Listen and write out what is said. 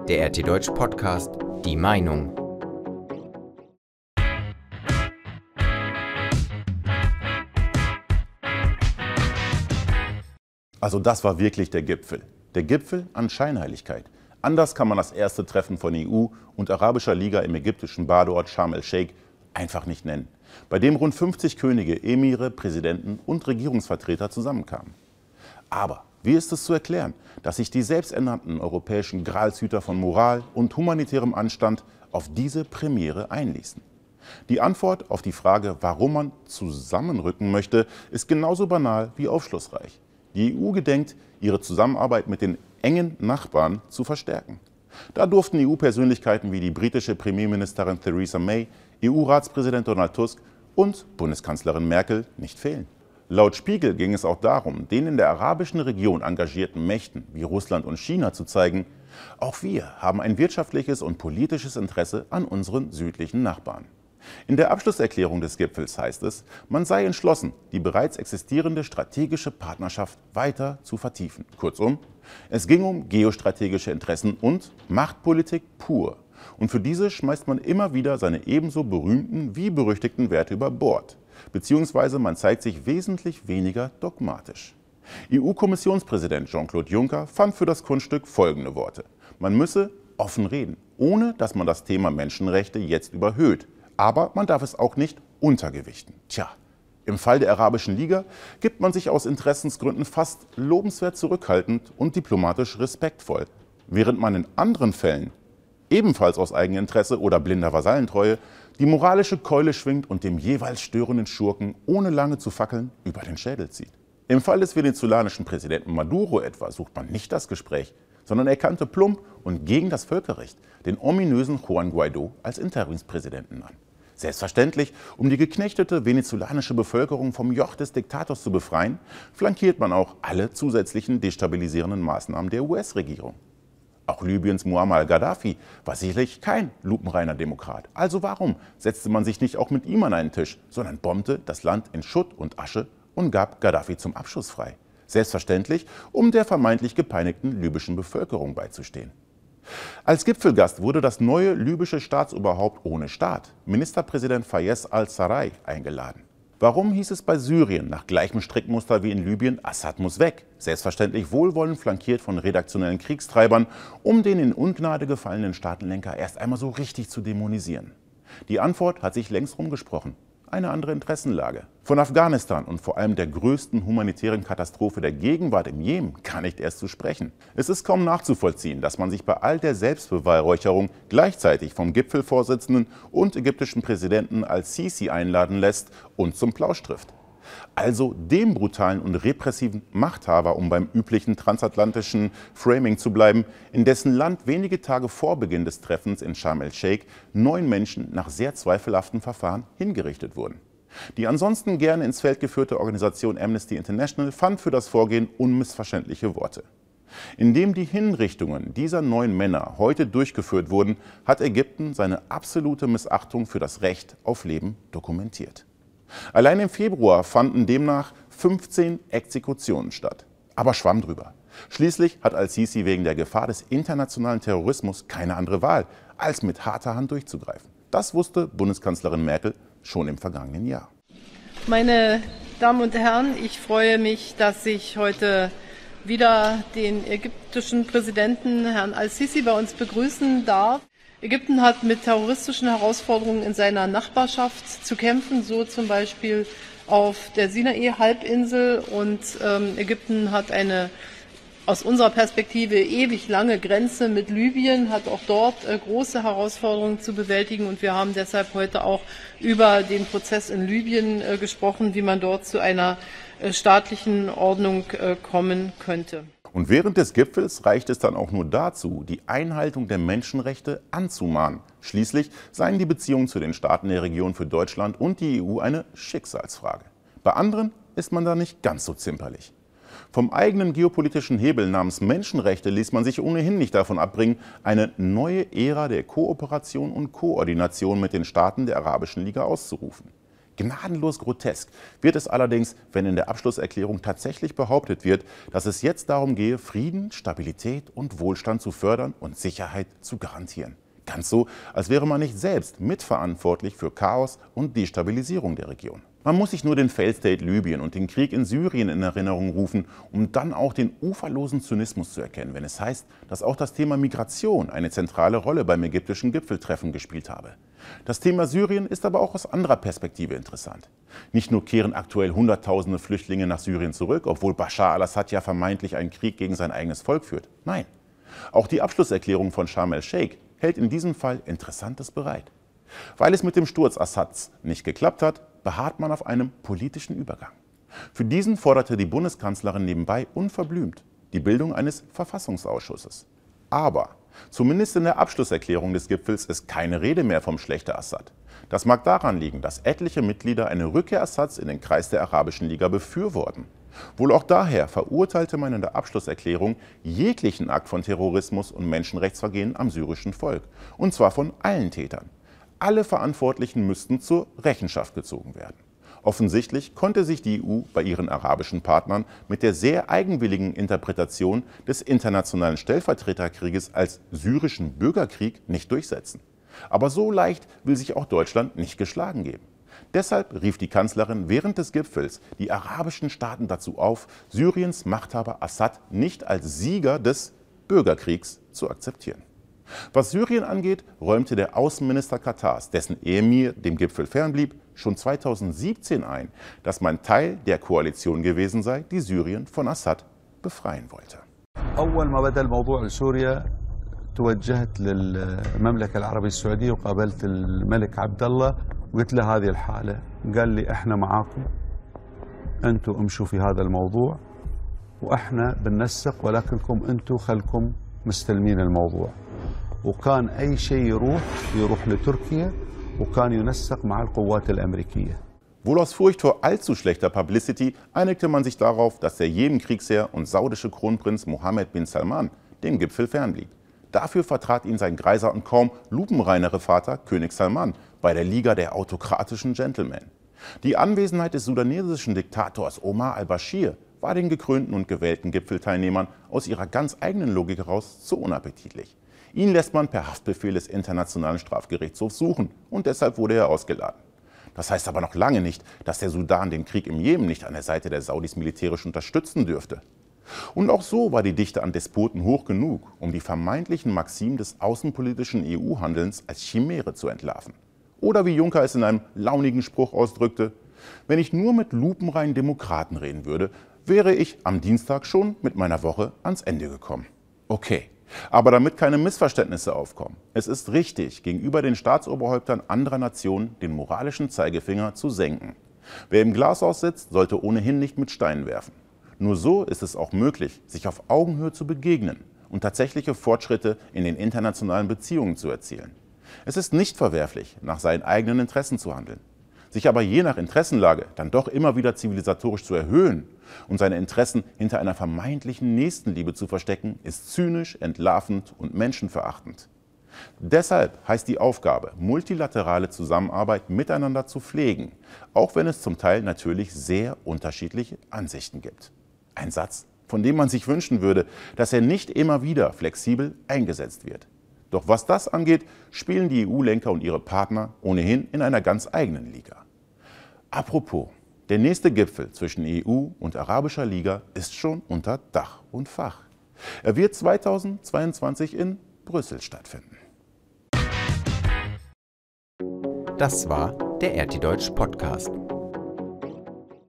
Der RT Deutsch Podcast Die Meinung. Also das war wirklich der Gipfel. Der Gipfel an Scheinheiligkeit. Anders kann man das erste Treffen von EU und arabischer Liga im ägyptischen Badeort Sharm el-Sheikh einfach nicht nennen, bei dem rund 50 Könige, Emire, Präsidenten und Regierungsvertreter zusammenkamen. Aber wie ist es zu erklären, dass sich die selbsternannten europäischen Gralshüter von Moral und humanitärem Anstand auf diese Premiere einließen? Die Antwort auf die Frage, warum man zusammenrücken möchte, ist genauso banal wie aufschlussreich. Die EU gedenkt, ihre Zusammenarbeit mit den engen Nachbarn zu verstärken. Da durften EU-Persönlichkeiten wie die britische Premierministerin Theresa May, EU-Ratspräsident Donald Tusk und Bundeskanzlerin Merkel nicht fehlen. Laut Spiegel ging es auch darum, den in der arabischen Region engagierten Mächten wie Russland und China zu zeigen, auch wir haben ein wirtschaftliches und politisches Interesse an unseren südlichen Nachbarn. In der Abschlusserklärung des Gipfels heißt es, man sei entschlossen, die bereits existierende strategische Partnerschaft weiter zu vertiefen. Kurzum, es ging um geostrategische Interessen und Machtpolitik pur. Und für diese schmeißt man immer wieder seine ebenso berühmten wie berüchtigten Werte über Bord. Beziehungsweise man zeigt sich wesentlich weniger dogmatisch. EU-Kommissionspräsident Jean-Claude Juncker fand für das Kunststück folgende Worte. Man müsse offen reden, ohne dass man das Thema Menschenrechte jetzt überhöht. Aber man darf es auch nicht untergewichten. Tja, im Fall der Arabischen Liga gibt man sich aus Interessensgründen fast lobenswert zurückhaltend und diplomatisch respektvoll. Während man in anderen Fällen, ebenfalls aus Eigeninteresse oder blinder Vasallentreue, die moralische Keule schwingt und dem jeweils störenden Schurken, ohne lange zu fackeln, über den Schädel zieht. Im Fall des venezolanischen Präsidenten Maduro etwa sucht man nicht das Gespräch, sondern erkannte plump und gegen das Völkerrecht den ominösen Juan Guaidó als Interimspräsidenten an. Selbstverständlich, um die geknechtete venezolanische Bevölkerung vom Joch des Diktators zu befreien, flankiert man auch alle zusätzlichen destabilisierenden Maßnahmen der US-Regierung. Auch Libyens Muammar al-Gaddafi war sicherlich kein lupenreiner Demokrat. Also warum setzte man sich nicht auch mit ihm an einen Tisch, sondern bombte das Land in Schutt und Asche und gab Gaddafi zum Abschuss frei? Selbstverständlich, um der vermeintlich gepeinigten libyschen Bevölkerung beizustehen. Als Gipfelgast wurde das neue libysche Staatsoberhaupt ohne Staat, Ministerpräsident Fayez al-Sarraj, eingeladen. Warum hieß es bei Syrien nach gleichem Strickmuster wie in Libyen, Assad muss weg? Selbstverständlich wohlwollend flankiert von redaktionellen Kriegstreibern, um den in Ungnade gefallenen Staatenlenker erst einmal so richtig zu dämonisieren. Die Antwort hat sich längst rumgesprochen. Eine andere Interessenlage. Von Afghanistan und vor allem der größten humanitären Katastrophe der Gegenwart im Jemen gar nicht erst zu sprechen. Es ist kaum nachzuvollziehen, dass man sich bei all der Selbstbeweihräucherung gleichzeitig vom Gipfelvorsitzenden und ägyptischen Präsidenten al-Sisi einladen lässt und zum Plausch trifft. Also dem brutalen und repressiven Machthaber, um beim üblichen transatlantischen Framing zu bleiben, in dessen Land wenige Tage vor Beginn des Treffens in Sharm el-Sheikh 9 Menschen nach sehr zweifelhaften Verfahren hingerichtet wurden. Die ansonsten gerne ins Feld geführte Organisation Amnesty International fand für das Vorgehen unmissverständliche Worte. Indem die Hinrichtungen dieser 9 Männer heute durchgeführt wurden, hat Ägypten seine absolute Missachtung für das Recht auf Leben dokumentiert. Allein im Februar fanden demnach 15 Exekutionen statt. Aber schwamm drüber. Schließlich hat al-Sisi wegen der Gefahr des internationalen Terrorismus keine andere Wahl, als mit harter Hand durchzugreifen. Das wusste Bundeskanzlerin Merkel schon im vergangenen Jahr. Meine Damen und Herren, ich freue mich, dass ich heute wieder den ägyptischen Präsidenten Herrn al-Sisi bei uns begrüßen darf. Ägypten hat mit terroristischen Herausforderungen in seiner Nachbarschaft zu kämpfen, so zum Beispiel auf der Sinai-Halbinsel. Und Ägypten hat eine aus unserer Perspektive ewig lange Grenze mit Libyen, hat auch dort große Herausforderungen zu bewältigen. Und wir haben deshalb heute auch über den Prozess in Libyen gesprochen, wie man dort zu einer staatlichen Ordnung kommen könnte. Und während des Gipfels reicht es dann auch nur dazu, die Einhaltung der Menschenrechte anzumahnen. Schließlich seien die Beziehungen zu den Staaten der Region für Deutschland und die EU eine Schicksalsfrage. Bei anderen ist man da nicht ganz so zimperlich. Vom eigenen geopolitischen Hebel namens Menschenrechte ließ man sich ohnehin nicht davon abbringen, eine neue Ära der Kooperation und Koordination mit den Staaten der Arabischen Liga auszurufen. Gnadenlos grotesk wird es allerdings, wenn in der Abschlusserklärung tatsächlich behauptet wird, dass es jetzt darum gehe, Frieden, Stabilität und Wohlstand zu fördern und Sicherheit zu garantieren. Ganz so, als wäre man nicht selbst mitverantwortlich für Chaos und Destabilisierung der Region. Man muss sich nur den Failed State Libyen und den Krieg in Syrien in Erinnerung rufen, um dann auch den uferlosen Zynismus zu erkennen, wenn es heißt, dass auch das Thema Migration eine zentrale Rolle beim ägyptischen Gipfeltreffen gespielt habe. Das Thema Syrien ist aber auch aus anderer Perspektive interessant. Nicht nur kehren aktuell Hunderttausende Flüchtlinge nach Syrien zurück, obwohl Bashar al-Assad ja vermeintlich einen Krieg gegen sein eigenes Volk führt. Nein, auch die Abschlusserklärung von Sharm el-Sheikh hält in diesem Fall Interessantes bereit. Weil es mit dem Sturz Assads nicht geklappt hat, beharrt man auf einem politischen Übergang. Für diesen forderte die Bundeskanzlerin nebenbei unverblümt die Bildung eines Verfassungsausschusses. Aber zumindest in der Abschlusserklärung des Gipfels ist keine Rede mehr vom Schlächter Assad. Das mag daran liegen, dass etliche Mitglieder eine Rückkehr Assads in den Kreis der Arabischen Liga befürworten. Wohl auch daher verurteilte man in der Abschlusserklärung jeglichen Akt von Terrorismus und Menschenrechtsvergehen am syrischen Volk. Und zwar von allen Tätern. Alle Verantwortlichen müssten zur Rechenschaft gezogen werden. Offensichtlich konnte sich die EU bei ihren arabischen Partnern mit der sehr eigenwilligen Interpretation des internationalen Stellvertreterkrieges als syrischen Bürgerkrieg nicht durchsetzen. Aber so leicht will sich auch Deutschland nicht geschlagen geben. Deshalb rief die Kanzlerin während des Gipfels die arabischen Staaten dazu auf, Syriens Machthaber Assad nicht als Sieger des Bürgerkriegs zu akzeptieren. Was Syrien angeht, räumte der Außenminister Katars, dessen Emir dem Gipfel fernblieb, schon 2017 ein, dass man Teil der Koalition gewesen sei, die Syrien von Assad befreien wollte. أول ما بدأ الموضوع سوريا توجهت للمملكة العربية السعودية وقابلت الملك عبد الله وقلت له هذه الحالة، قال لي احنا معاكم، انتم امشوا في هذا الموضوع واحنا بننسق ولكنكم انتم خلكم مستلمين الموضوع. وكان أي شيء يروح لتركيا وكان ينسق مع القوات الأمريكية. Wohl aus Furcht vor allzu schlechter Publicity einigte man sich darauf, dass der Jemen-Kriegsherr und saudische Kronprinz Mohammed bin Salman dem Gipfel fernblieb. Dafür vertrat ihn sein greiser und kaum lupenreinere Vater, König Salman, bei der Liga der autokratischen Gentlemen. Die Anwesenheit des sudanesischen Diktators Omar al-Bashir war den gekrönten und gewählten Gipfelteilnehmern aus ihrer ganz eigenen Logik heraus zu unappetitlich. Ihn lässt man per Haftbefehl des Internationalen Strafgerichtshofs suchen und deshalb wurde er ausgeladen. Das heißt aber noch lange nicht, dass der Sudan den Krieg im Jemen nicht an der Seite der Saudis militärisch unterstützen dürfte. Und auch so war die Dichte an Despoten hoch genug, um die vermeintlichen Maximen des außenpolitischen EU-Handelns als Chimäre zu entlarven. Oder wie Juncker es in einem launigen Spruch ausdrückte: Wenn ich nur mit lupenreinen Demokraten reden würde, wäre ich am Dienstag schon mit meiner Woche ans Ende gekommen. Okay. Aber damit keine Missverständnisse aufkommen, es ist richtig, gegenüber den Staatsoberhäuptern anderer Nationen den moralischen Zeigefinger zu senken. Wer im Glashaus sitzt, sollte ohnehin nicht mit Steinen werfen. Nur so ist es auch möglich, sich auf Augenhöhe zu begegnen und tatsächliche Fortschritte in den internationalen Beziehungen zu erzielen. Es ist nicht verwerflich, nach seinen eigenen Interessen zu handeln. Sich aber je nach Interessenlage dann doch immer wieder zivilisatorisch zu erhöhen und seine Interessen hinter einer vermeintlichen Nächstenliebe zu verstecken, ist zynisch, entlarvend und menschenverachtend. Deshalb heißt die Aufgabe, multilaterale Zusammenarbeit miteinander zu pflegen, auch wenn es zum Teil natürlich sehr unterschiedliche Ansichten gibt. Ein Satz, von dem man sich wünschen würde, dass er nicht immer wieder flexibel eingesetzt wird. Doch was das angeht, spielen die EU-Lenker und ihre Partner ohnehin in einer ganz eigenen Liga. Apropos, der nächste Gipfel zwischen EU und Arabischer Liga ist schon unter Dach und Fach. Er wird 2022 in Brüssel stattfinden. Das war der RT Deutsch Podcast.